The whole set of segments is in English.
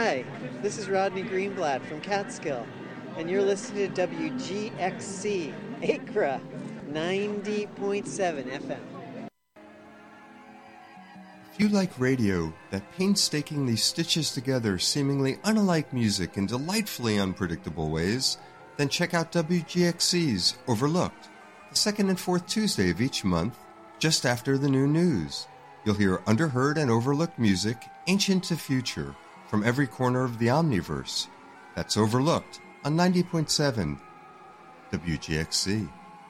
Hi, this is Rodney Greenblatt from Catskill, and you're listening to WGXC, Acra, 90.7 FM. If you like radio that painstakingly stitches together seemingly unalike music in delightfully unpredictable ways, then check out WGXC's Overlooked, the second and fourth Tuesday of each month, just after the new news. You'll hear underheard and overlooked music, ancient to future, from every corner of the Omniverse. That's Overlooked on 90.7 WGXC.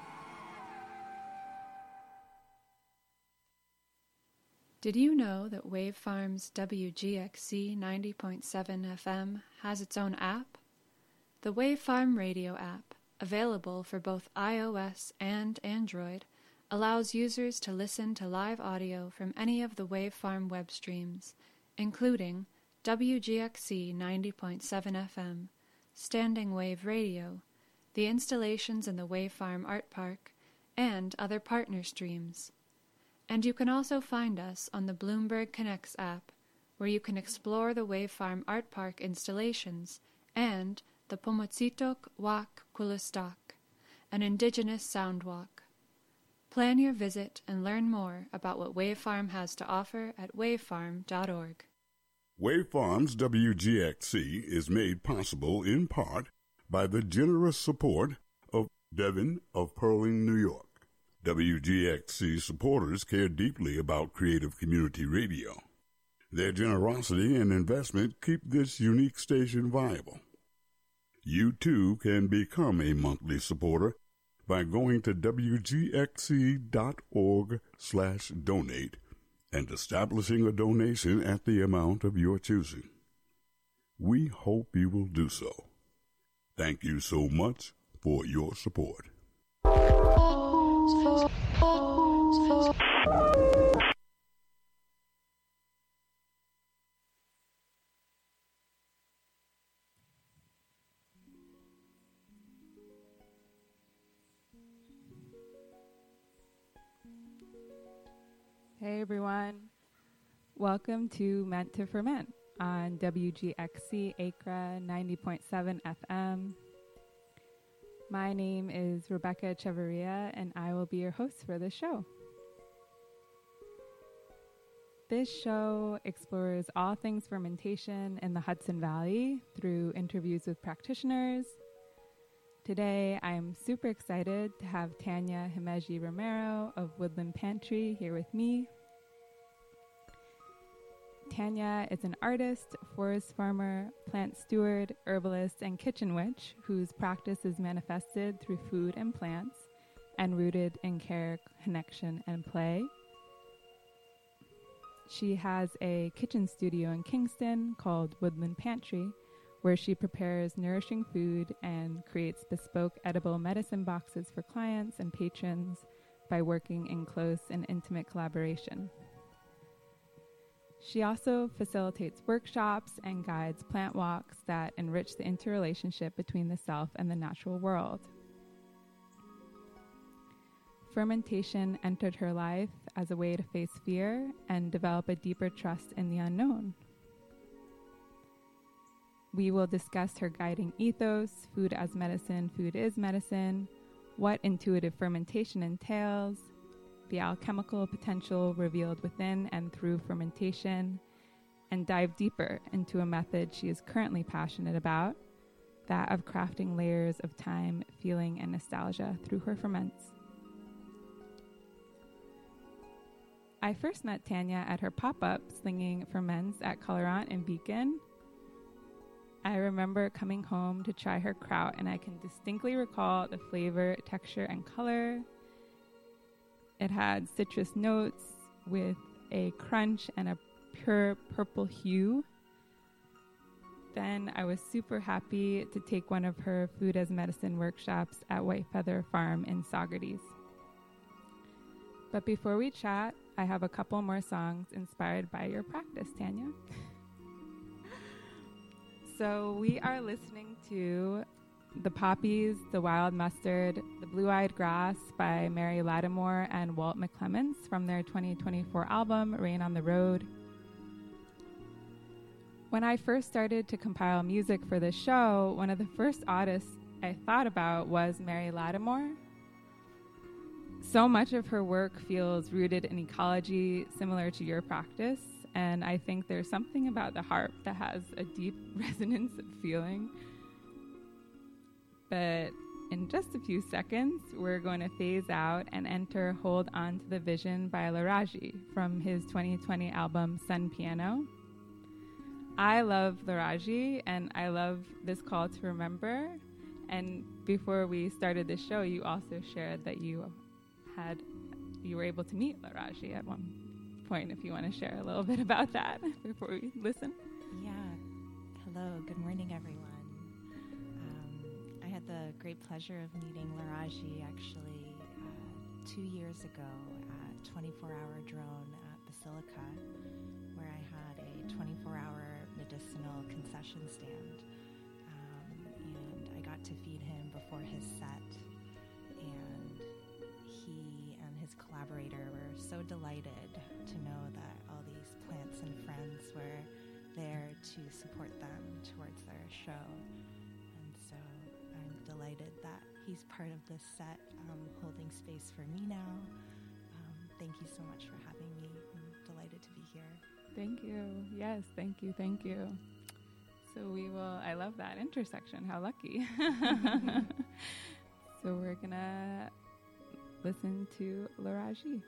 Did you know that Wavefarm's WGXC 90.7 FM has its own app? The Wavefarm radio app, available for both iOS and Android, allows users to listen to live audio from any of the Wavefarm web streams, including WGXC 90.7 FM, Standing Wave Radio, the installations in the Wavefarm Art Park, and other partner streams. And you can also find us on the Bloomberg Connects app, where you can explore the Wavefarm Art Park installations and the Pomotsitok Wak Kulistak, an indigenous sound walk. Plan your visit and learn more about what Wavefarm has to offer at wavefarm.org. Wavefarm's WGXC is made possible in part by the generous support of Devin of Pearling, New York. WGXC supporters care deeply about creative community radio. Their generosity and investment keep this unique station viable. You too can become a monthly supporter by going to wgxc.org/donate and establishing a donation at the amount of your choosing. We hope you will do so. Thank you so much for your support. Hey everyone, welcome to Meant to Ferment on WGXC Acra 90.7 FM. My name is Rebecca Echevarria and I will be your host for this show. This show explores all things fermentation in the Hudson Valley through interviews with practitioners. Today, I'm super excited to have Tanya Himeji Romero of Woodland Pantry here with me. Tanya is an artist, forest farmer, plant steward, herbalist, and kitchen witch whose practice is manifested through food and plants and rooted in care, connection, and play. She has a kitchen studio in Kingston called Woodland Pantry, where she prepares nourishing food and creates bespoke edible medicine boxes for clients and patrons by working in close and intimate collaboration. She also facilitates workshops and guides plant walks that enrich the interrelationship between the self and the natural world. Fermentation entered her life as a way to face fear and develop a deeper trust in the unknown. We will discuss her guiding ethos, food as medicine, food is medicine, what intuitive fermentation entails, the alchemical potential revealed within and through fermentation, and dive deeper into a method she is currently passionate about, that of crafting layers of time, feeling, and nostalgia through her ferments. I first met Tanya at her pop-up Slinging Ferments at Colorant in Beacon. I remember coming home to try her kraut, and I can distinctly recall the flavor, texture, and color. It had citrus notes with a crunch and a pure purple hue. Then I was super happy to take one of her food as medicine workshops at White Feather Farm in Saugerties. But before we chat, I have a couple more songs inspired by your practice, Tanya. So we are listening to The Poppies, The Wild Mustard, The Blue-Eyed Grass by Mary Lattimore and Walt McClements from their 2024 album, Rain on the Road. When I first started to compile music for this show, one of the first artists I thought about was Mary Lattimore. So much of her work feels rooted in ecology, similar to your practice, and I think there's something about the harp that has a deep resonance of feeling. But in just a few seconds, we're going to phase out and enter Hold On to the Vision by Laraji from his 2020 album Sun Piano. I love Laraji, and I love this call to remember. And before we started the show, you also shared that you were able to meet Laraji at one point. If you want to share a little bit about that before we listen. Yeah. Hello. Good morning, everyone. I had the great pleasure of meeting Laraji actually 2 years ago at 24-Hour Drone at Basilica, where I had a 24-hour medicinal concession stand, and I got to feed him before his set, and he and his collaborator were so delighted to know that all these plants and friends were there to support them towards their show, and so I'm delighted that he's part of this set, holding space for me now. Thank you so much for having me. I'm delighted to be here. Thank you. Yes, thank you. Thank you. So I love that intersection. How lucky. So we're going to listen to Laraji.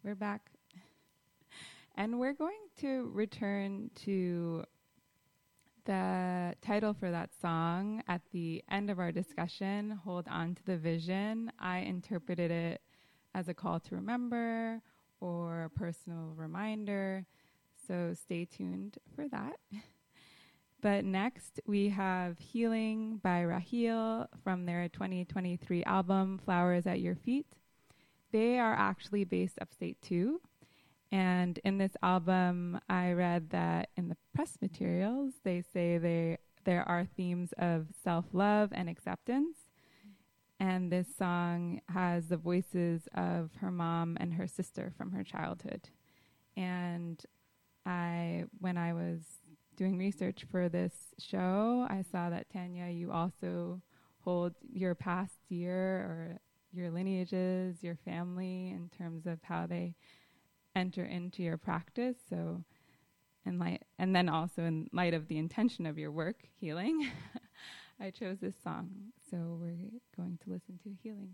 we're back. And we're going to return to the title for that song at the end of our discussion, Hold On to the Vision. I interpreted it as a call to remember or a personal reminder, so stay tuned for that. But next, we have Healing by Raheel from their 2023 album, Flowers at Your Feet. They are actually based upstate too. And in this album, I read that in the press materials, they say there are themes of self-love and acceptance. And this song has the voices of her mom and her sister from her childhood. And when I was doing research for this show, I saw that, Tanya, you also hold your past year or your lineages, your family, in terms of how they enter into your practice. So, and then also in light of the intention of your work, healing, I chose this song. So we're going to listen to Healing.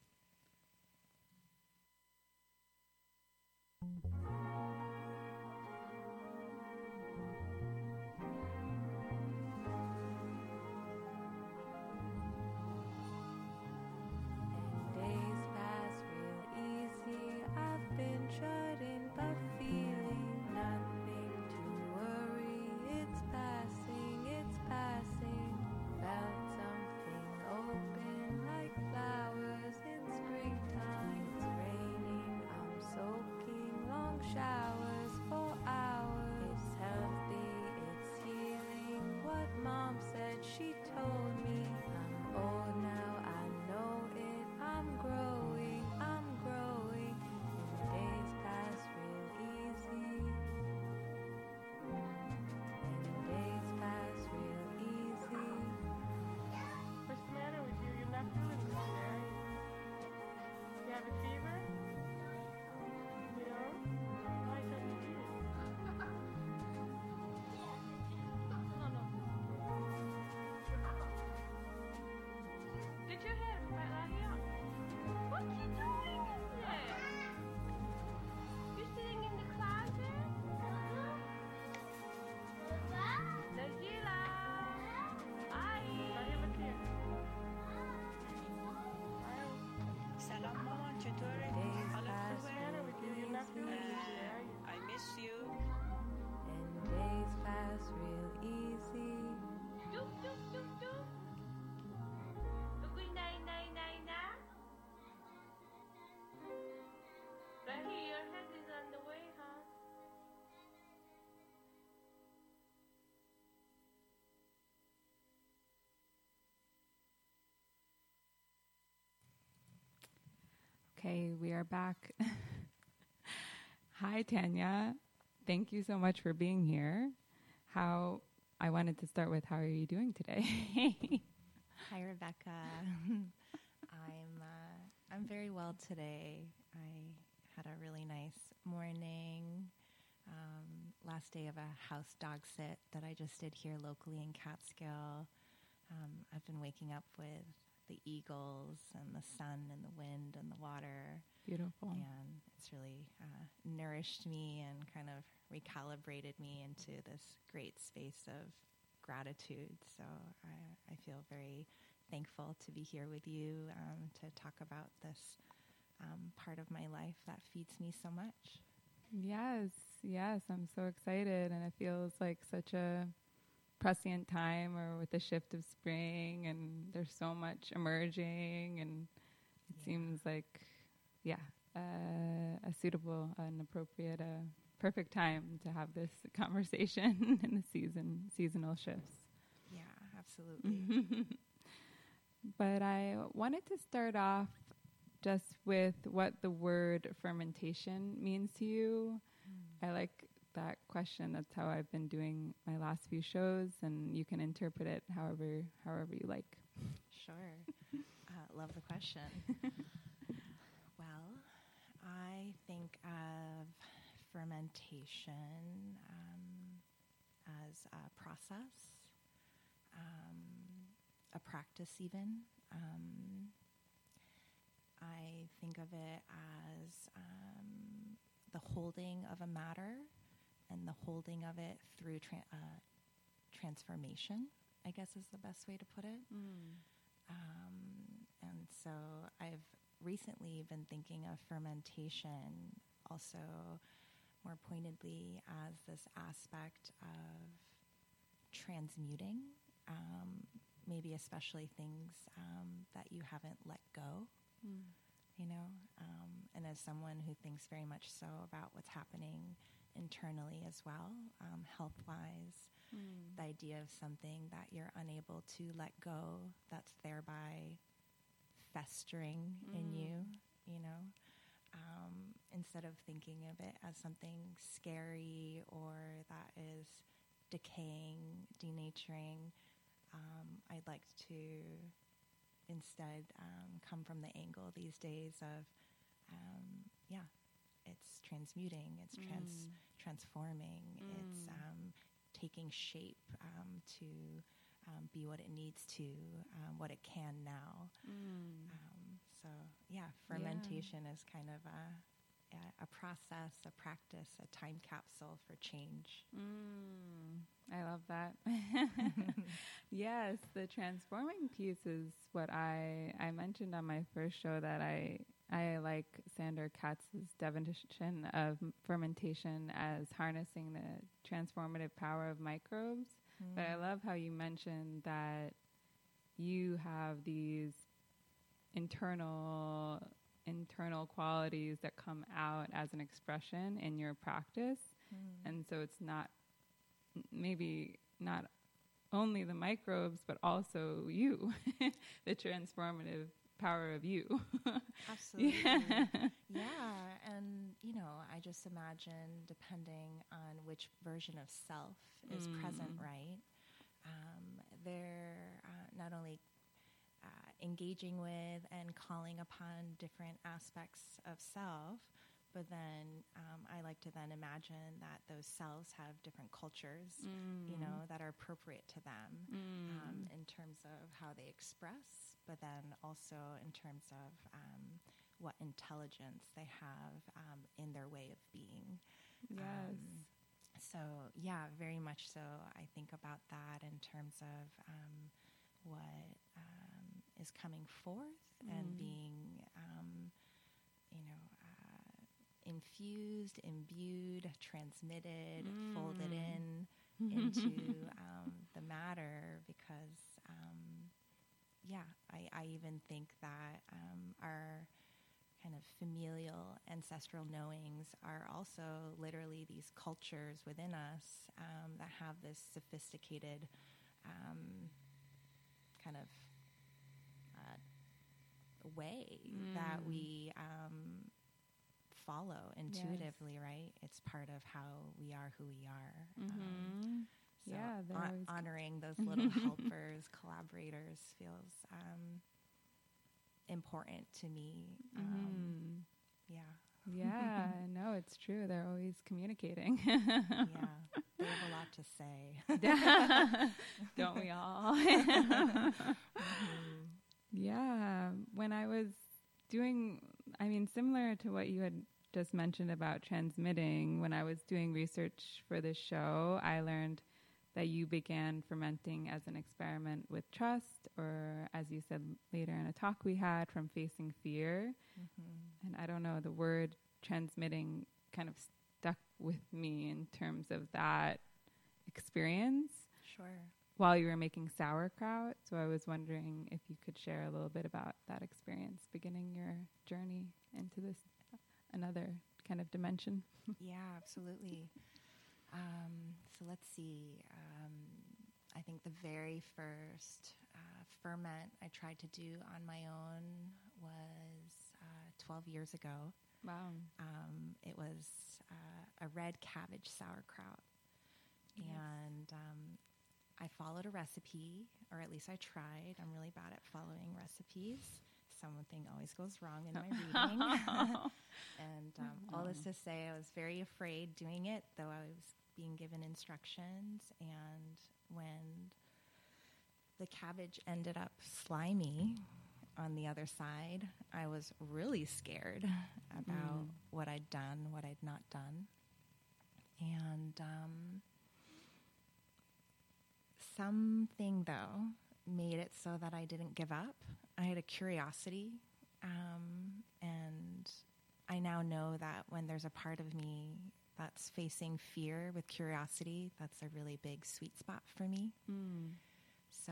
Okay, we are back. Hi, Tanya. Thank you so much for being here. I wanted to start with, how are you doing today? Hi, Rebecca. I'm very well today. I had a really nice morning. Last day of a house dog sit that I just did here locally in Catskill. I've been waking up with the eagles and the sun and the wind and the water. Beautiful. And it's really nourished me and kind of recalibrated me into this great space of gratitude. So I feel very thankful to be here with you to talk about this part of my life that feeds me so much. Yes, I'm so excited, and it feels like such a prescient time, or with the shift of spring, and there's so much emerging, and it seems like, a suitable and appropriate, perfect time to have this conversation in the seasonal shifts. Yeah, absolutely. But I wanted to start off just with what the word fermentation means to you. I like that question. That's how I've been doing my last few shows, and you can interpret it however you like. Sure. Love the question. Well, I think of fermentation as a process, a practice even. I think of it as the holding of a matter and the holding of it through transformation, I guess is the best way to put it. And so I've recently been thinking of fermentation also more pointedly as this aspect of transmuting, maybe especially things that you haven't let go, you know, and as someone who thinks very much so about what's happening internally as well, health-wise, the idea of something that you're unable to let go, that's thereby festering in you, you know, instead of thinking of it as something scary or that is decaying, denaturing, I'd like to instead come from the angle these days of, it's transmuting, it's transforming, it's taking shape to be what it needs to, what it can now. So, fermentation is kind of a process, a practice, a time capsule for change. I love that. Yes, the transforming piece is what I mentioned on my first show, that I like Sandor Katz's definition of fermentation as harnessing the transformative power of microbes. But I love how you mentioned that you have these internal qualities that come out as an expression in your practice. And so it's maybe not only the microbes, but also you, the transformative power of you. Absolutely. Yeah. And, you know, I just imagine, depending on which version of self is present, right? They're not only engaging with and calling upon different aspects of self, but then I like to then imagine that those selves have different cultures, you know, that are appropriate to them in terms of how they express, but then also in terms of what intelligence they have in their way of being. Yes. So, yeah, very much so. I think about that in terms of what is coming forth and being, you know, infused, imbued, transmitted, folded into the matter, because, I even think that our kind of familial ancestral knowings are also literally these cultures within us that have this sophisticated kind of way that we follow intuitively, right? It's part of how we are who we are. So honoring those little helpers, collaborators feels important to me. Yeah, no, it's true. They're always communicating. They have a lot to say. Don't we all? Yeah, when I was doing, similar to what you had just mentioned about transmitting, when I was doing research for this show, I learned that you began fermenting as an experiment with trust, or as you said later in a talk we had, from facing fear. And I don't know, the word transmitting kind of stuck with me in terms of that experience. Sure. While you were making sauerkraut. So I was wondering if you could share a little bit about that experience, beginning your journey into this another kind of dimension. Yeah, absolutely. So let's see. I think the very first ferment I tried to do on my own was 12 years ago. Wow. It was a red cabbage sauerkraut. Yes. And I followed a recipe, or at least I tried. I'm really bad at following recipes. Something always goes wrong in my reading. And all this to say, I was very afraid doing it, though I was being given instructions. And when the cabbage ended up slimy on the other side, I was really scared about what I'd done, what I'd not done. And something, though, made it so that I didn't give up. I had a curiosity, and I now know that when there's a part of me that's facing fear with curiosity, that's a really big sweet spot for me. So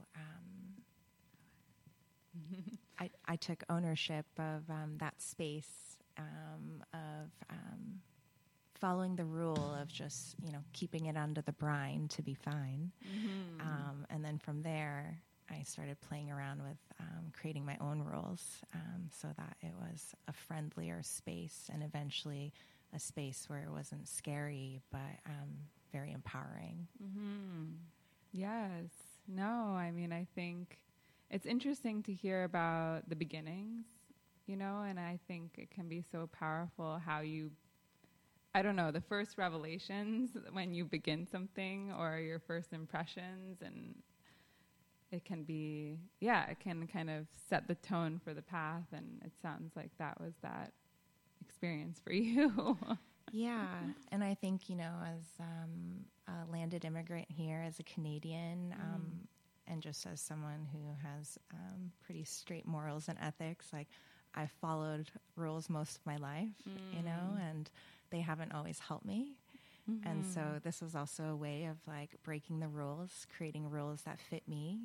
I took ownership of that space of following the rule of just, keeping it under the brine to be fine. And then from there, I started playing around with creating my own rules so that it was a friendlier space and eventually a space where it wasn't scary, but very empowering. Yes. No, I mean, I think it's interesting to hear about the beginnings, and I think it can be so powerful how the first revelations when you begin something or your first impressions, and it can be, it can kind of set the tone for the path, and it sounds like that was that experience for you. Yeah, and I think, as a landed immigrant here, as a Canadian, and just as someone who has pretty straight morals and ethics, like I've followed rules most of my life, and they haven't always helped me. And so this was also a way of like breaking the rules, creating rules that fit me.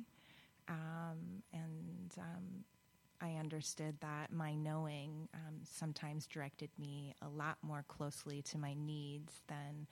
And I understood that my knowing sometimes directed me a lot more closely to my needs than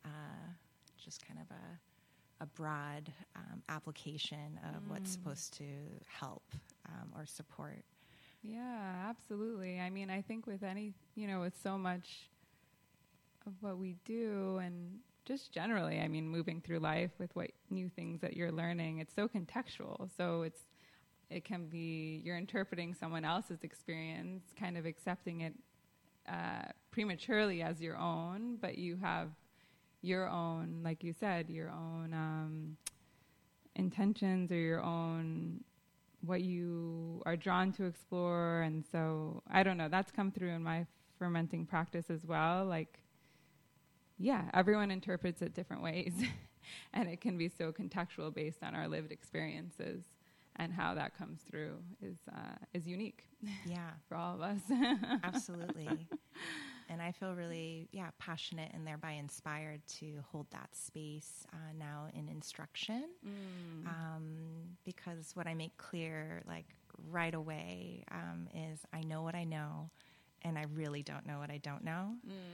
just kind of a broad application of what's supposed to help or support. Yeah, absolutely. I mean, I think with any, with so much of what we do and just generally, I mean, moving through life with what new things that you're learning, it's so contextual. So it can be you're interpreting someone else's experience, kind of accepting it prematurely as your own, but you have your own, like you said, your own intentions or your own what you are drawn to explore. And so, I don't know, that's come through in my fermenting practice as well. Like, yeah, everyone interprets it different ways. And it can be so contextual based on our lived experiences. And how that comes through is unique. Yeah. For all of us. Absolutely. And I feel really, passionate and thereby inspired to hold that space now in instruction. Because what I make clear, like right away, is I know what I know, and I really don't know what I don't know.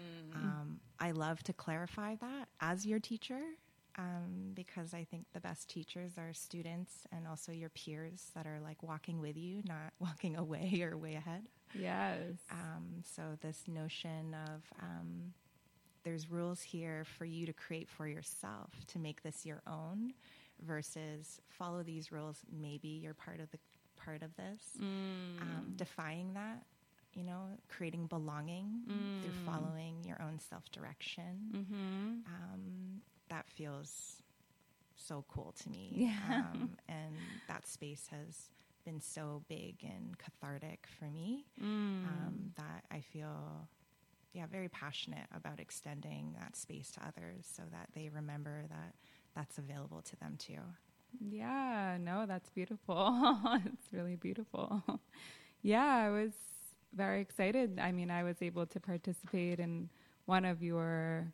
I love to clarify that as your teacher. Because I think the best teachers are students and also your peers that are like walking with you, not walking away or way ahead. Yes. So this notion of there's rules here for you to create for yourself, to make this your own, versus follow these rules. Maybe you're part of this. Defying that, creating belonging through following your own self-direction. That feels so cool to me. Yeah. And that space has been so big and cathartic for me that I feel, very passionate about extending that space to others so that they remember that that's available to them too. Yeah, no, that's beautiful. It's really beautiful. Yeah, I was very excited. I mean, I was able to participate in one of your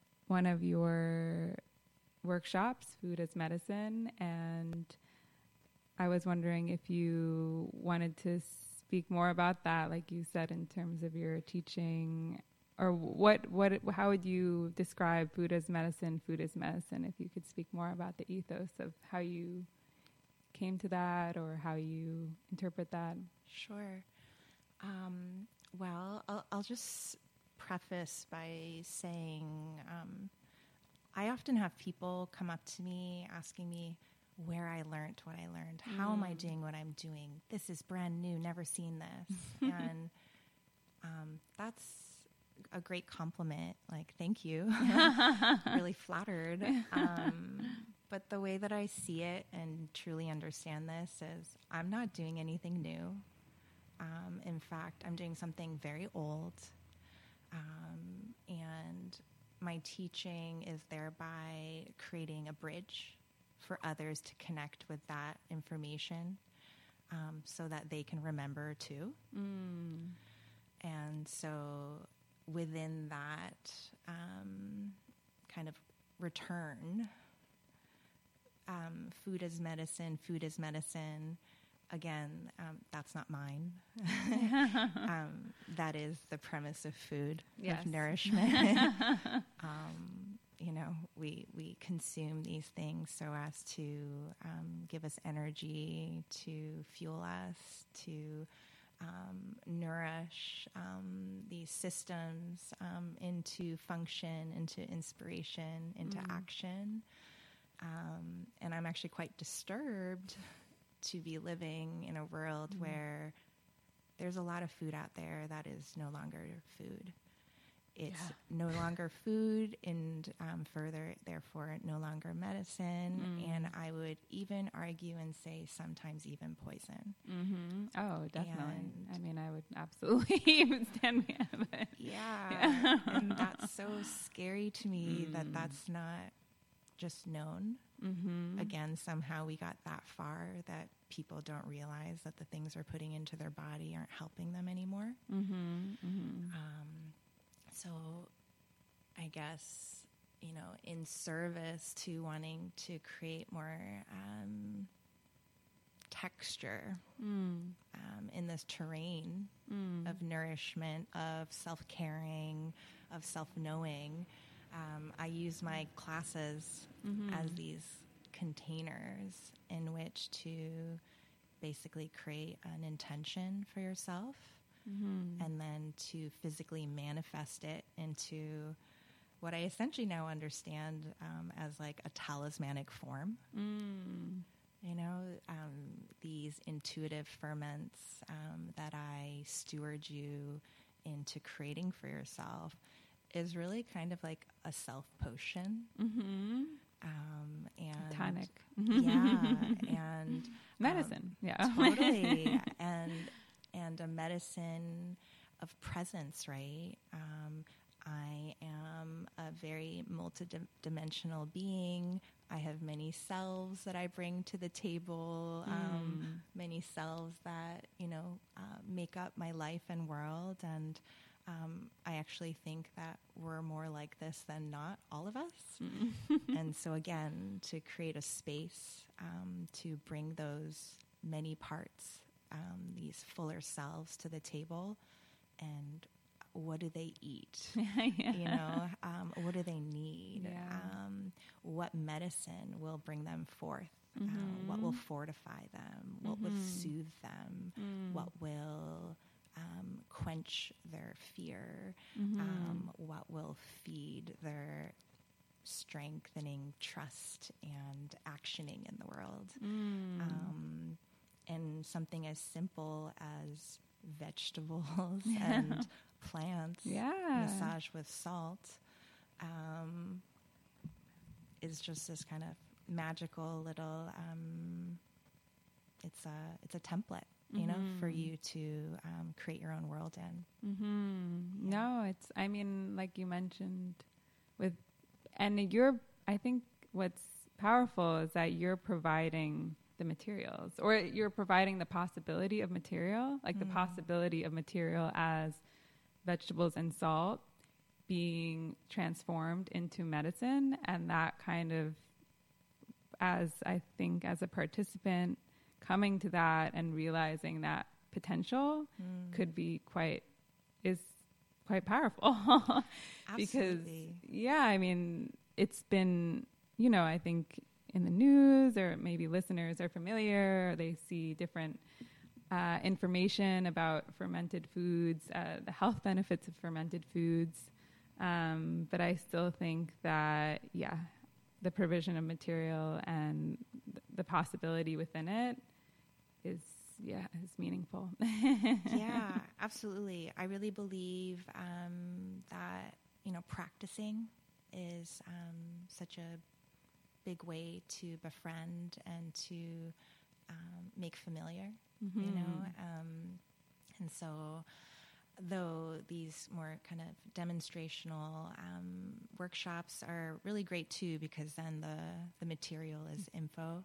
workshops, Food as Medicine, and I was wondering if you wanted to speak more about that, like you said, in terms of your teaching, or how would you describe food as medicine, if you could speak more about the ethos of how you came to that or how you interpret that. Sure. Well, I'll just preface by saying I often have people come up to me asking me where I learned what I learned. How am I doing what I'm doing? This is brand new, never seen this. And that's a great compliment. Like, thank you. Really flattered. But the way that I see it and truly understand this is I'm not doing anything new. fact, I'm doing something very old, and my teaching is thereby creating a bridge for others to connect with that information, so that they can remember too. And so within that kind of return, food is medicine. Again, that's not mine. That is the premise of food, of nourishment. We consume these things so as to give us energy, to fuel us, to nourish these systems into function, into inspiration, into action. And I'm actually quite disturbed to be living in a world where there's a lot of food out there that is no longer food. It's no longer food, and further, therefore, no longer medicine. And I would even argue and say sometimes even poison. Oh, definitely. I mean, I would absolutely even stand behind it. Yeah. And that's so scary to me that that's not just known. Again, somehow we got that far that people don't realize that the things they're putting into their body aren't helping them anymore. So I guess, in service to wanting to create more texture in this terrain of nourishment, of self-caring, of self-knowing, I use my classes as these containers in which to basically create an intention for yourself, and then to physically manifest it into what I essentially now understand as like a talismanic form. These intuitive ferments that I steward you into creating for yourself is really kind of like a self potion. And tonic. And medicine. Totally. And a medicine of presence, right? I am a very multidimensional being. I have many selves that I bring to the table, many selves that, make up my life and world. And I actually think that we're more like this than not, all of us. And so again, to create a space to bring those many parts, these fuller selves to the table, and what do they eat? What do they need? What medicine will bring them forth? What will fortify them? What will soothe them? What will quench their fear? What will feed their strengthening trust and actioning in the world? And something as simple as vegetables and plants, massaged with salt, is just this kind of magical little. It's a template, for you to create your own world in. No, I mean, like you mentioned, I think what's powerful is that you're providing the materials, or you're providing the possibility of material, like the possibility of material as vegetables and salt being transformed into medicine. And that kind of, as I think as a participant, coming to that and realizing that potential could be quite powerful. Because, I mean, it's been, I think in the news, or maybe listeners are familiar, or they see different information about fermented foods, the health benefits of fermented foods. But I still think that, the provision of material and the possibility within it is meaningful. Yeah, absolutely. I really believe that, practicing is such a big way to befriend and to make familiar, and so though these more kind of demonstrational workshops are really great too, because then the material is info.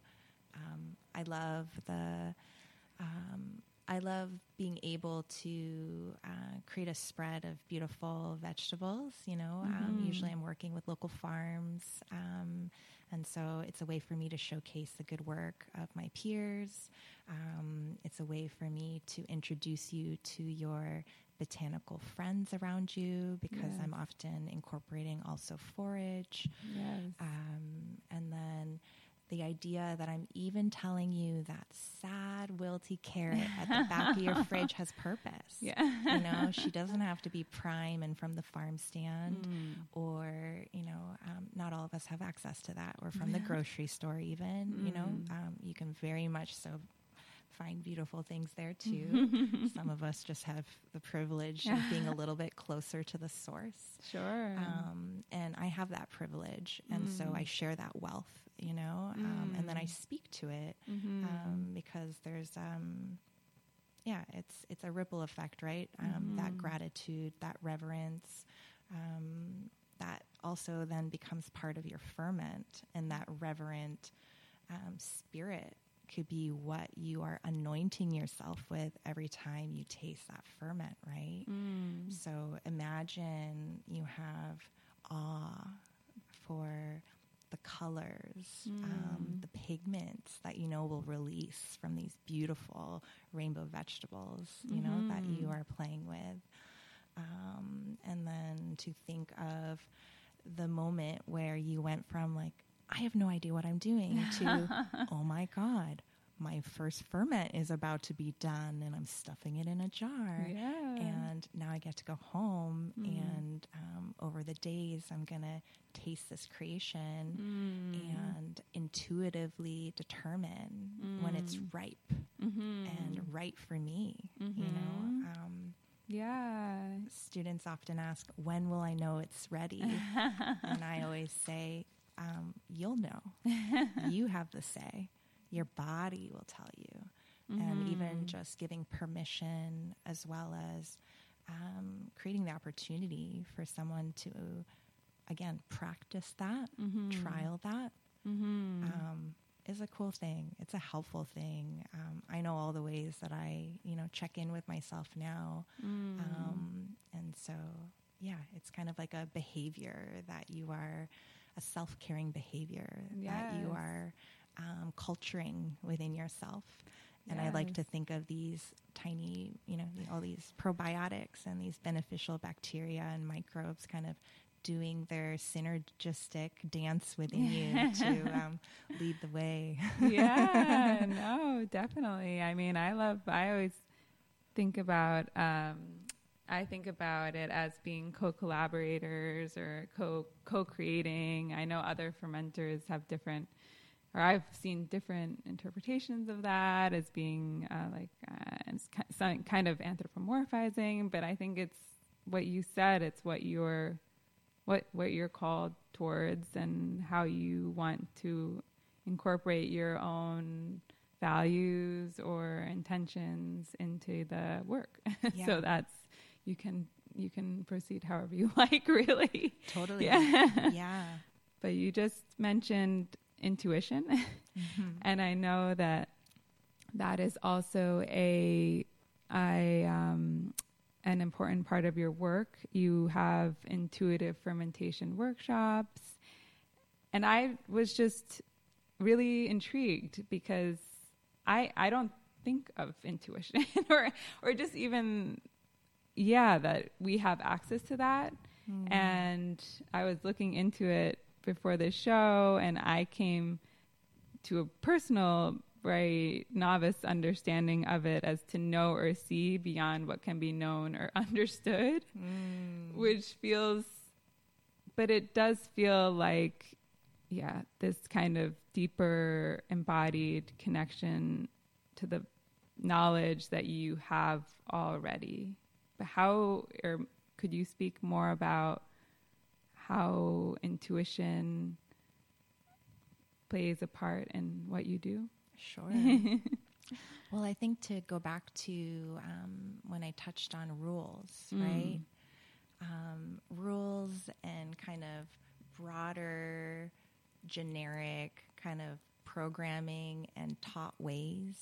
I love being able to create a spread of beautiful vegetables. Usually I'm working with local farms, and so it's a way for me to showcase the good work of my peers. It's a way for me to introduce you to your botanical friends around you, because I'm often incorporating also forage. Yes. And then the idea that I'm even telling you that sad wilty carrot at the back of your fridge has purpose. Yeah. She doesn't have to be prime and from the farm stand, or, not all of us have access to that, or from the grocery store even, you can very much so find beautiful things there too. Some of us just have the privilege of being a little bit closer to the source. Sure. And I have that privilege. And so I share that wealth, and then I speak to it, because there's, it's a ripple effect, right? That gratitude, that reverence, that also then becomes part of your ferment, and that reverent spirit could be what you are anointing yourself with every time you taste that ferment, right? So imagine you have awe for the colors, the pigments that will release from these beautiful rainbow vegetables, that you are playing with. And then to think of the moment where you went from like, I have no idea what I'm doing, to, oh my God, my first ferment is about to be done and I'm stuffing it in a jar. Yeah. And now I get to go home and over the days I'm going to taste this creation and intuitively determine when it's ripe and right for me, Students often ask, when will I know it's ready? And I always say, you'll know. You have the say. Your body will tell you. And even just giving permission, as well as creating the opportunity for someone to, again, practice that, trial that, is a cool thing. It's a helpful thing. I know all the ways that I, check in with myself now. And so, it's kind of like a behavior that you are, a self-caring behavior that you are culturing within yourself. And I like to think of these tiny, all these probiotics and these beneficial bacteria and microbes kind of doing their synergistic dance within you to lead the way. Yeah, no, definitely. I mean, I always think about, I think about it as being co-collaborators or co-creating. I know other fermenters have different, or I've seen different interpretations of that as being it's kind of anthropomorphizing, but I think it's what you said, it's what you're called towards and how you want to incorporate your own values or intentions into the work. So that's, you can proceed however you like, really. Totally. Yeah. But you just mentioned intuition. And I know that is also an important part of your work. You have intuitive fermentation workshops. And I was just really intrigued because I don't think of intuition or just even, that we have access to that. And I was looking into it before the show, and I came to a personal, novice understanding of it as to know or see beyond what can be known or understood, which feels, but it does feel like, this kind of deeper embodied connection to the knowledge that you have already. But could you speak more about how intuition plays a part in what you do? Sure. Well, I think to go back to when I touched on rules, right? Rules and kind of broader, generic kind of programming and taught ways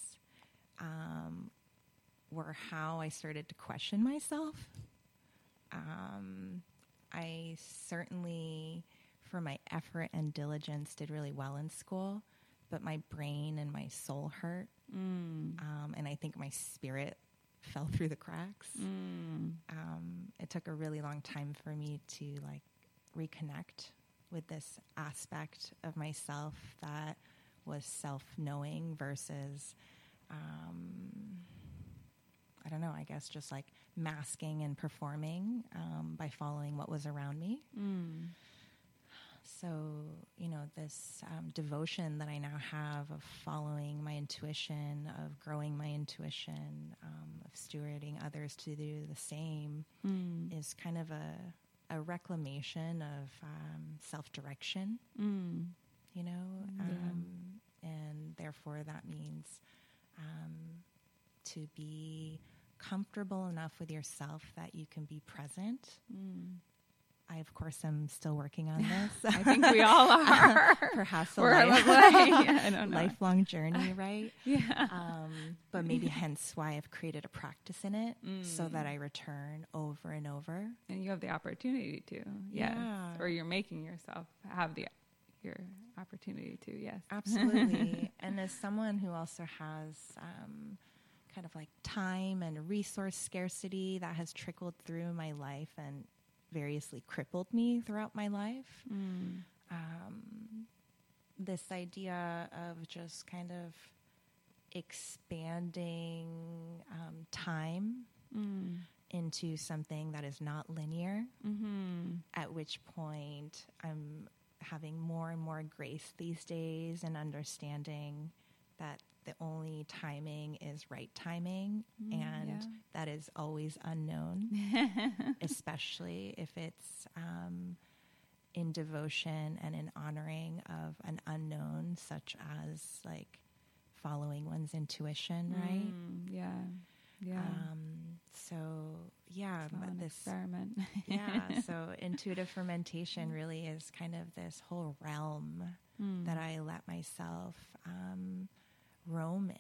were how I started to question myself. I certainly, for my effort and diligence, did really well in school, but my brain and my soul hurt. And I think my spirit fell through the cracks. It took a really long time for me to like reconnect with this aspect of myself that was self-knowing versus, I don't know, I guess just like masking and performing by following what was around me. So, you know, this devotion that I now have of following my intuition, of growing my intuition, of stewarding others to do the same is kind of a reclamation of self-direction, you know, and therefore that means to be comfortable enough with yourself that you can be present. I, of course, am still working on this. I think we all are. Perhaps a I don't know. lifelong journey, right? Yeah. But maybe hence why I've created a practice in it so that I return over and over. And you have the opportunity to, yes. Yeah. Or you're making yourself have your opportunity to, yes. Absolutely. And as someone who also has kind of like time and resource scarcity that has trickled through my life and variously crippled me throughout my life, this idea of just kind of expanding time into something that is not linear, at which point I'm having more and more grace these days and understanding that the only timing is right timing, and that is always unknown, especially if it's in devotion and in honoring of an unknown, such as like following one's intuition, right? Yeah. So yeah, but this experiment. So intuitive fermentation really is kind of this whole realm that I let myself roam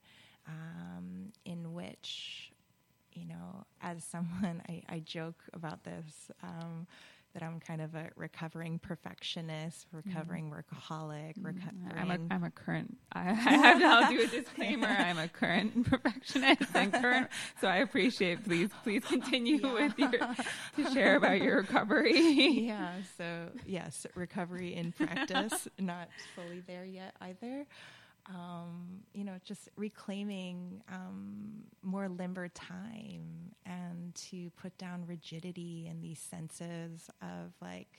in which, you know, as someone, I joke about this, that I'm kind of a recovering perfectionist, recovering workaholic, I'm a current, I'll do a disclaimer. I'm a current perfectionist and current, so I appreciate, please continue with to share about your recovery. So yes, recovery in practice, not fully there yet either. You know, just reclaiming more limber time and to put down rigidity and these senses of like,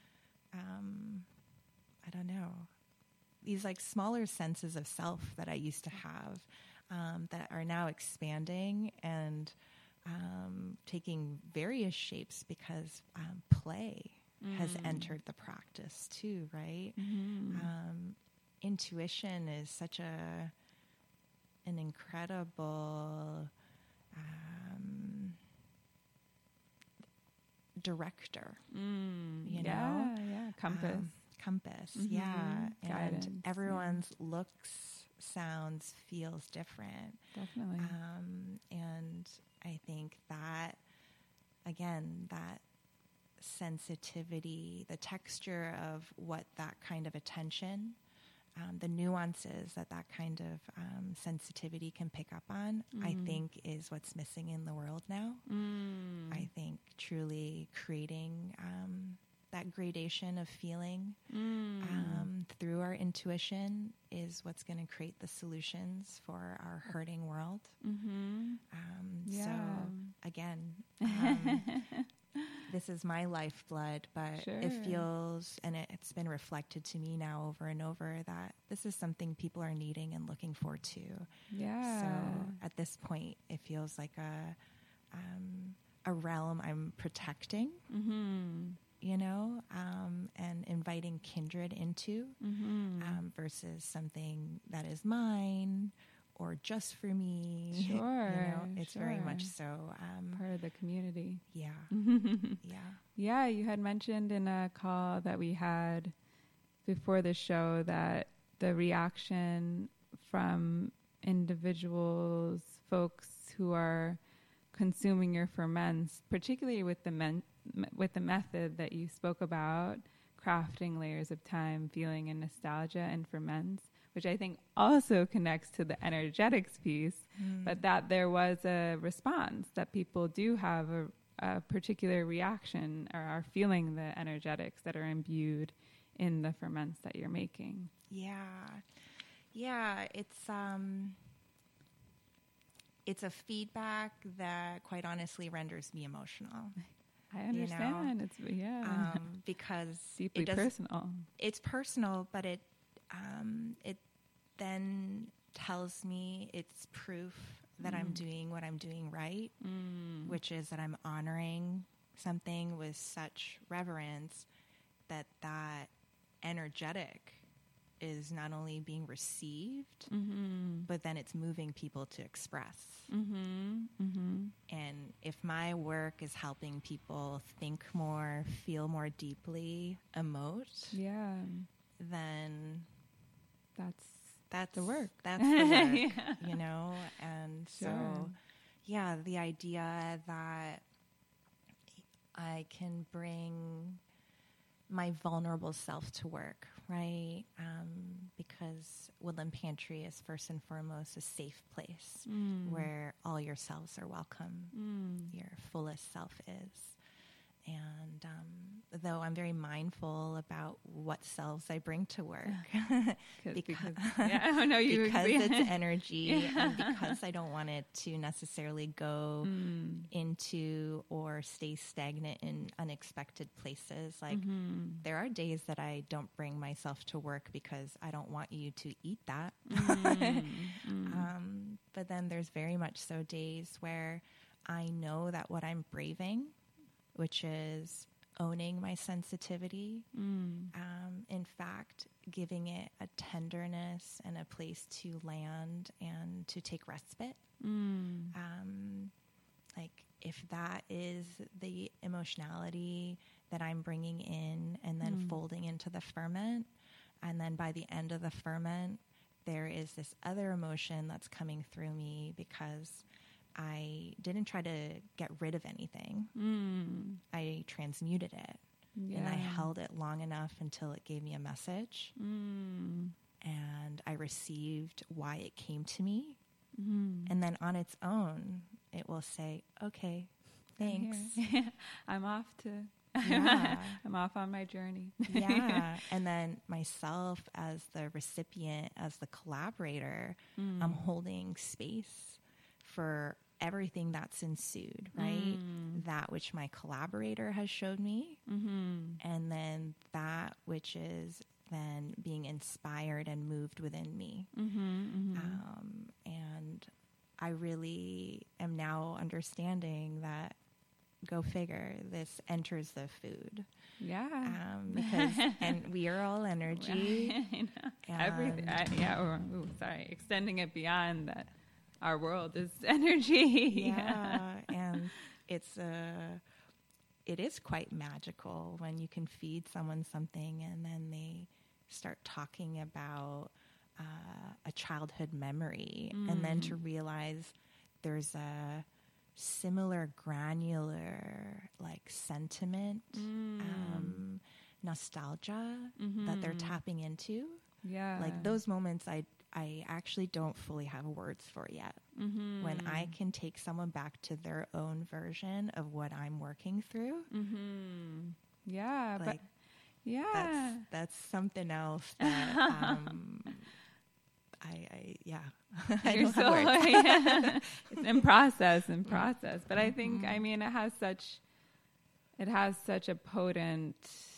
I don't know, these like smaller senses of self that I used to have that are now expanding and taking various shapes because play has entered the practice too, right? Intuition is such an incredible director, you know? Compass, and guidance, everyone's looks, sounds, feels different. Definitely. And I think that, again, that sensitivity, the texture of what that kind of attention, the nuances that kind of sensitivity can pick up on, I think is what's missing in the world now. I think truly creating that gradation of feeling through our intuition is what's going to create the solutions for our hurting world. So again, this is my lifeblood, but it feels, and it's been reflected to me now over and over, that this is something people are needing and looking forward to. So at this point, it feels like a realm I'm protecting, you know, and inviting kindred into, versus something that is mine or just for me. Sure. It's very much so part of the community. Yeah. Yeah, you had mentioned in a call that we had before the show that the reaction from individuals, folks who are consuming your ferments, particularly with the method that you spoke about, crafting layers of time, feeling, and nostalgia and ferments, which I think also connects to the energetics piece, but that there was a response, that people do have a particular reaction or are feeling the energetics that are imbued in the ferments that you're making. Yeah, it's a feedback that quite honestly renders me emotional. I understand. It's because deeply personal. It's personal, but it then tells me it's proof that I'm doing what I'm doing right, which is that I'm honoring something with such reverence that energetic is not only being received, but then it's moving people to express. And if my work is helping people think more, feel more deeply, emote, then that's the work. That's the work, And so, the idea that I can bring my vulnerable self to work, right? Because Woodland Pantry is first and foremost a safe place where all your selves are welcome, your fullest self is. And though I'm very mindful about what selves I bring to work, because it's energy, and because I don't want it to necessarily go into or stay stagnant in unexpected places. Like there are days that I don't bring myself to work because I don't want you to eat that. But then there's very much so days where I know that what I'm braving, which is owning my sensitivity, in fact, giving it a tenderness and a place to land and to take respite. Like if that is the emotionality that I'm bringing in and then folding into the ferment, and then by the end of the ferment, there is this other emotion that's coming through me because I didn't try to get rid of anything. I transmuted it. And I held it long enough until it gave me a message. And I received why it came to me. And then on its own, it will say, okay, thanks. I'm off on my journey. And then myself as the recipient, as the collaborator, I'm holding space for everything that's ensued, right? That which my collaborator has showed me, and then that which is then being inspired and moved within me. And I really am now understanding that, go figure, this enters the food. Because and we are all energy. Everything. Extending it beyond that. Our world is energy. And it is quite magical when you can feed someone something and then they start talking about a childhood memory, and then to realize there's a similar granular sentiment, nostalgia that they're tapping into. Like those moments I actually don't fully have words for yet. When I can take someone back to their own version of what I'm working through. That's something else that I don't have words. It's in process. But I think, it has such a potent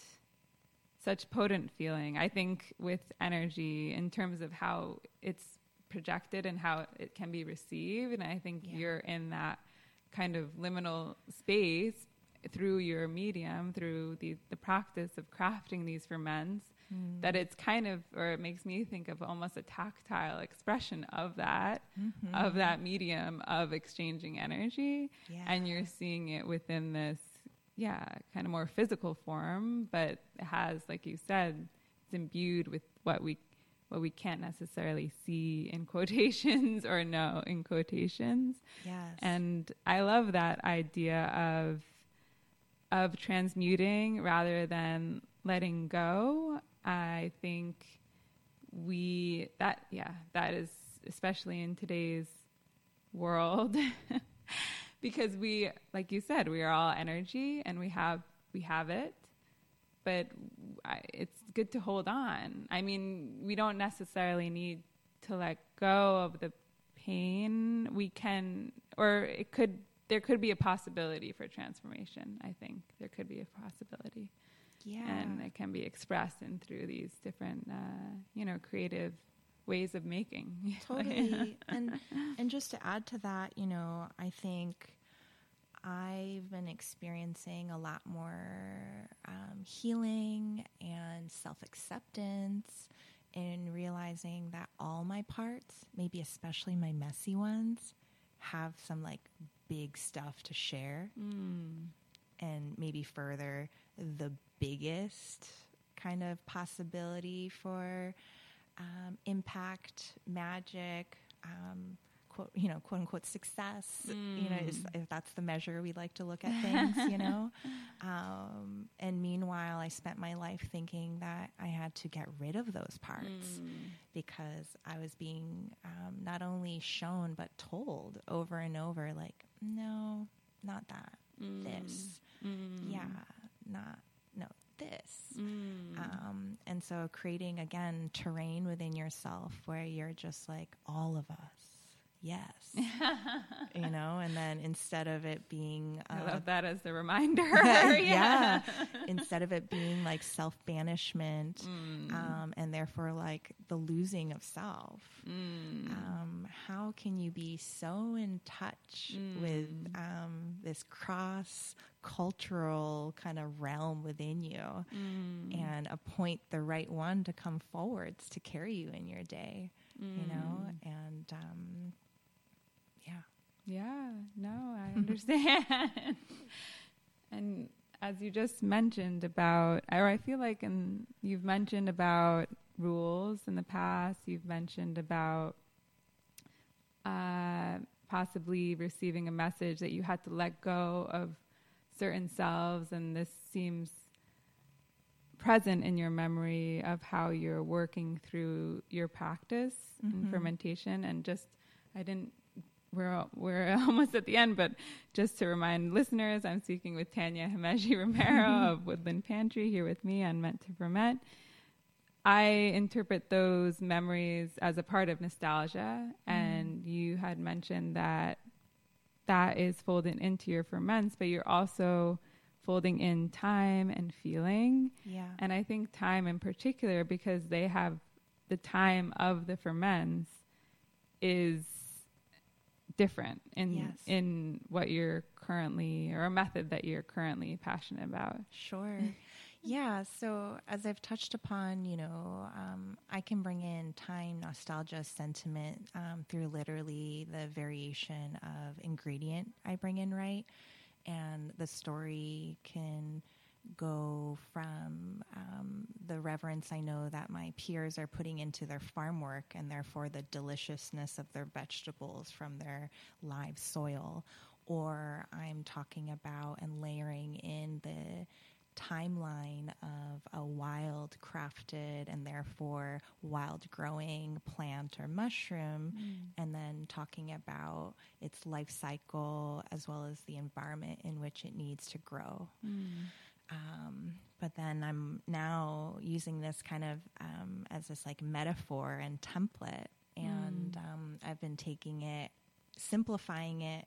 feeling. I think with energy in terms of how it's projected and how it can be received. And I think you're in that kind of liminal space through your medium, through the practice of crafting these ferments, that it's kind of, or it makes me think of almost a tactile expression of that, of that medium of exchanging energy. Yeah. And you're seeing it within this, kind of more physical form, but it has, like you said, it's imbued with what we can't necessarily see in quotations or know in quotations. Yes. And I love that idea of transmuting rather than letting go. I think that is especially in today's world because we, like you said, we are all energy and we have it, but it's good to hold on. I mean, we don't necessarily need to let go of the pain. We can, or there could be a possibility for transformation. I think there could be a possibility. Yeah. And it can be expressed in through these different, creative ways of making. Totally. And just to add to that, I think I've been experiencing a lot more healing and self-acceptance in realizing that all my parts, maybe especially my messy ones, have some like big stuff to share. And maybe further, the biggest kind of possibility for impact, magic, quote unquote success, if that's the measure we like to look at things, and meanwhile, I spent my life thinking that I had to get rid of those parts because I was being not only shown, but told over and over, like, no, not that, this, this. And so creating, again, terrain within yourself where you're just like, all of us, yes. And then instead of it being... I love that as the reminder. Yeah. Instead of it being like self-banishment and therefore like the losing of self, how can you be so in touch with this cross-cultural kind of realm within you and appoint the right one to come forwards to carry you in your day, and Yeah, no, I understand. And as you just mentioned about, or I feel like you've mentioned about rules in the past, you've mentioned about possibly receiving a message that you had to let go of certain selves, and this seems present in your memory of how you're working through your practice in fermentation. And we're almost at the end, but just to remind listeners, I'm speaking with Tanya Himeji Romero of Woodland Pantry here with me on Meant to Ferment. I interpret those memories as a part of nostalgia, and you had mentioned that is folded into your ferments, but you're also folding in time and feeling. Yeah. And I think time in particular, because they have the time of the ferments is different in what you're currently, or a method that you're currently passionate about. Sure. Yeah. So as I've touched upon, I can bring in time, nostalgia, sentiment through literally the variation of ingredient I bring in, right? And the story can go from the reverence I know that my peers are putting into their farm work, and therefore the deliciousness of their vegetables from their live soil, or I'm talking about and layering in the timeline of a wild crafted and therefore wild growing plant or mushroom, and then talking about its life cycle as well as the environment in which it needs to grow. But then I'm now using this kind of as this like metaphor and template, and I've been taking it, simplifying it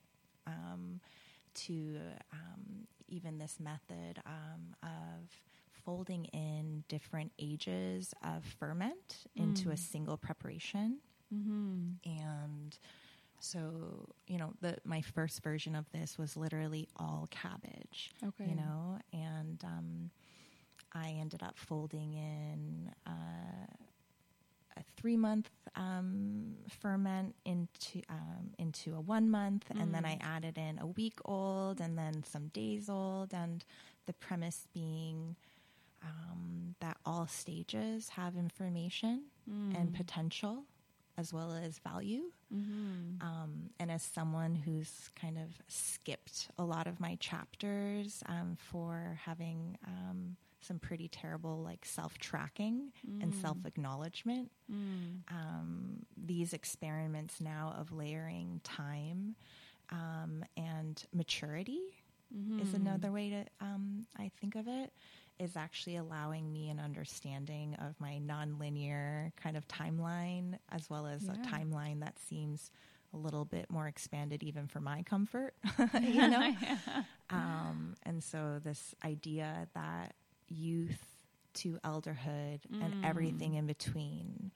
to even this method of folding in different ages of ferment into a single preparation. And so, my first version of this was literally all cabbage, and I ended up folding in a 3-month ferment into a 1 month, and then I added in a week old and then some days old, and the premise being that all stages have information and potential as well as value. And as someone who's kind of skipped a lot of my chapters for having some pretty terrible like self-tracking and self-acknowledgement, these experiments now of layering time and maturity is another way to I think of it, is actually allowing me an understanding of my nonlinear kind of timeline, as well as a timeline that seems a little bit more expanded even for my comfort, you know? And so this idea that youth to elderhood and everything in between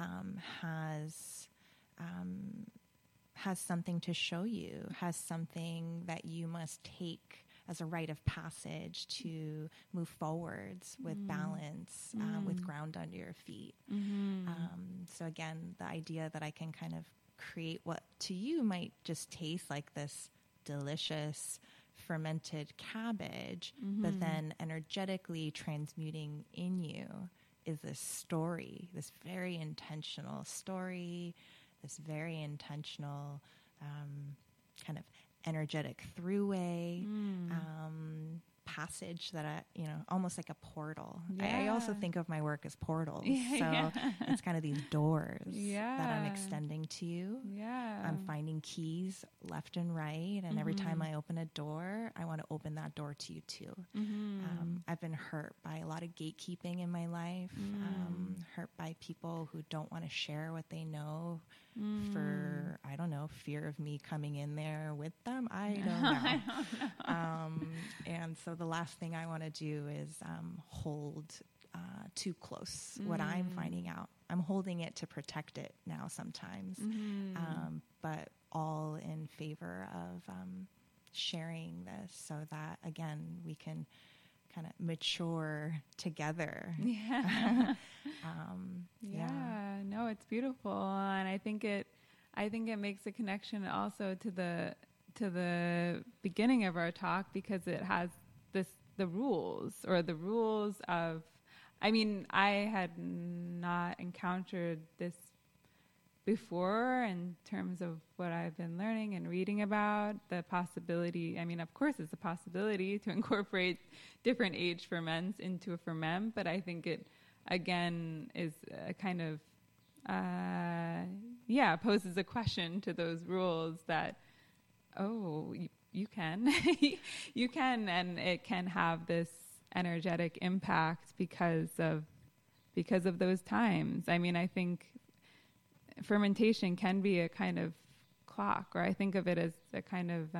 has something to show you, has something that you must take as a rite of passage to move forwards with balance, with ground under your feet. So again, the idea that I can kind of create what to you might just taste like this delicious fermented cabbage, but then energetically transmuting in you is this story, this very intentional story, this very intentional kind of energetic throughway passage that I, almost like a portal. I also think of my work as portals. It's kind of these doors that I'm extending to you. I'm finding keys left and right, and every time I open a door, I want to open that door to you too. I've been hurt by a lot of gatekeeping in my life, hurt by people who don't want to share what they know for, I don't know, fear of me coming in there with them. I don't know. And so the last thing I want to do is hold too close what I'm finding out. I'm holding it to protect it now sometimes, but all in favor of sharing this so that, again, we can kind of mature together. No, it's beautiful, and I think it makes a connection also to the beginning of our talk, because it has the rules of, I mean, I had not encountered this before in terms of what I've been learning and reading about the possibility. I mean, of course, it's a possibility to incorporate different age ferments into a ferment, but I think it, again, is a kind of, poses a question to those rules that, you can, you can, and it can have this energetic impact because of those times. I mean, I think fermentation can be a kind of clock, or I think of it as a kind of,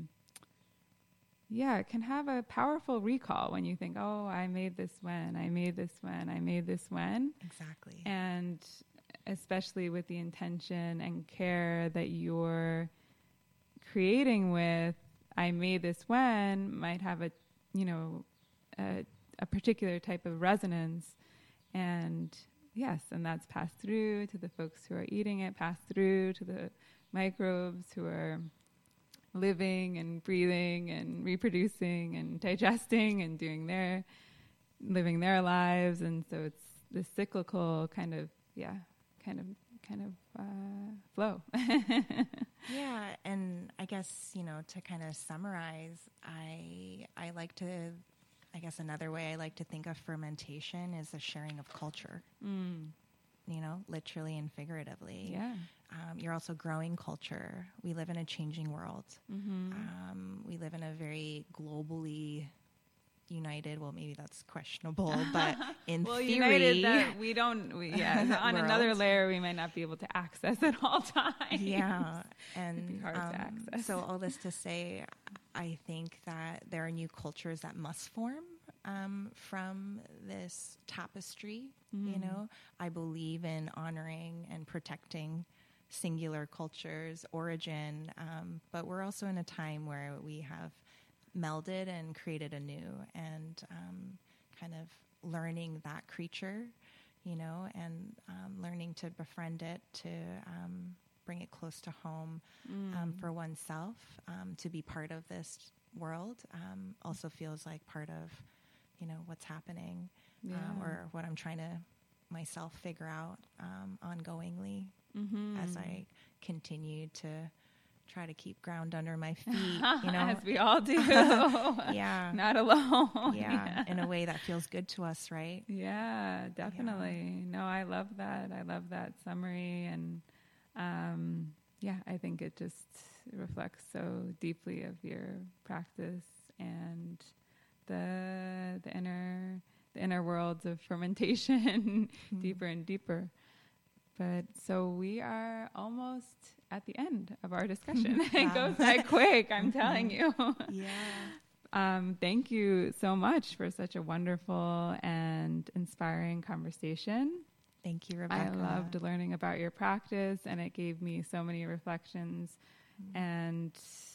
it can have a powerful recall when you think, I made this when. Exactly. And especially with the intention and care that you're creating with, I made this when, might have a particular type of resonance. And yes, and that's passed through to the folks who are eating it, passed through to the microbes who are living and breathing and reproducing and digesting and living their lives. And so it's this cyclical kind of flow. And I guess, to kind of summarize, I like to, I guess another way I like to think of fermentation is the sharing of culture, literally and figuratively. Yeah. You're also growing culture. We live in a changing world. We live in a very globally united, well, maybe that's questionable, but in theory, united that we don't, on another layer, we might not be able to access at all times. Yeah. And it'd be hard to access. So all this to say, I think that there are new cultures that must form from this tapestry. I believe in honoring and protecting singular cultures' origin, but we're also in a time where we have melded and created anew, and kind of learning that creature, you know, and learning to befriend it, to bring it close to home for oneself, to be part of this world, also feels like part of, you know, what's happening, or what I'm trying to myself figure out ongoingly as I continue to try to keep ground under my feet, you know. As we all do. Yeah. Not alone. Yeah. In a way that feels good to us, right? Yeah, definitely. No, I love that. I love that summary. And I think it just reflects so deeply of your practice and the inner worlds of fermentation deeper and deeper. But so we are almost at the end of our discussion. It goes that quick, I'm telling you. Yeah. Thank you so much for such a wonderful and inspiring conversation. Thank you, Rebecca. I loved learning about your practice, and it gave me so many reflections and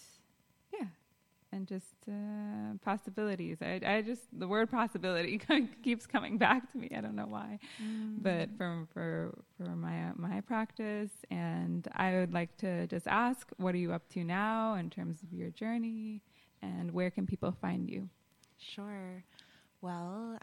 just possibilities. I just, the word possibility keeps coming back to me. I don't know why, but for my practice, and I would like to just ask, what are you up to now in terms of your journey, and where can people find you? Sure. Well,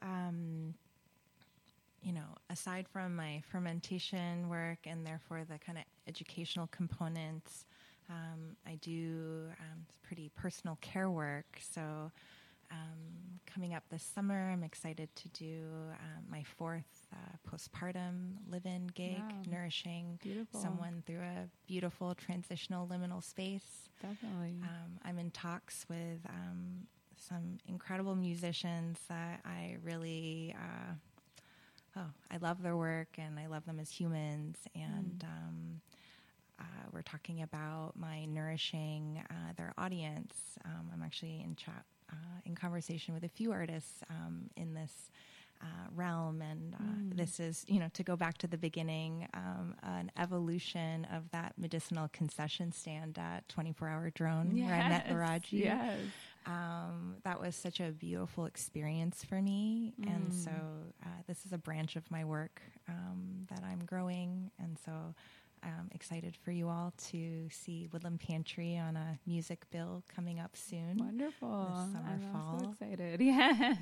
you know, aside from my fermentation work and therefore the kind of educational components, I do pretty personal care work. So coming up this summer, I'm excited to do my 4th postpartum live-in gig, nourishing someone through a beautiful transitional liminal space. Definitely. I'm in talks with some incredible musicians that I really... I love their work, and I love them as humans, and we're talking about my nourishing their audience. I'm actually in conversation with a few artists in this realm, and this is, you know, to go back to the beginning, an evolution of that medicinal concession stand at 24 Hour Drone, where I met Laraji. Yes. That was such a beautiful experience for me, and so this is a branch of my work that I'm growing, and so I'm excited for you all to see Woodland Pantry on a music bill coming up soon. Wonderful. This summer, I'm fall. so excited. Yeah.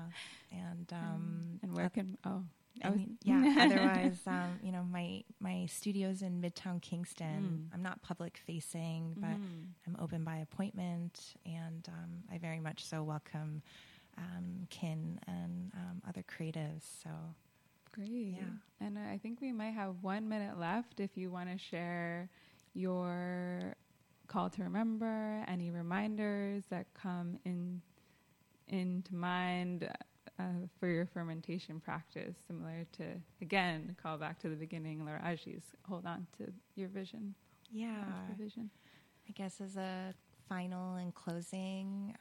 And where can otherwise, you know, my studio's in Midtown Kingston. I'm not public facing, but I'm open by appointment, and I very much so welcome kin and other creatives. So great. Yeah. And I think we might have 1 minute left if you want to share your call to remember, any reminders that come into mind for your fermentation practice, similar to, again, call back to the beginning, Laraji's hold on to your vision. Yeah. The vision. I guess as a final and closing,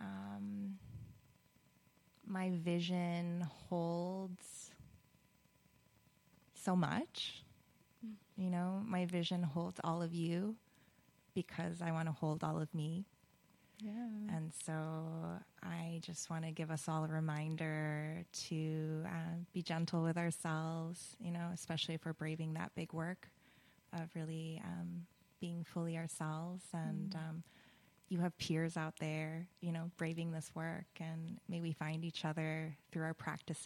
my vision holds so much. You know, my vision holds all of you because I want to hold all of me. Yeah. And so I just want to give us all a reminder to be gentle with ourselves, you know, especially if we're braving that big work of really being fully ourselves. And you have peers out there, you know, braving this work, and may we find each other through our practices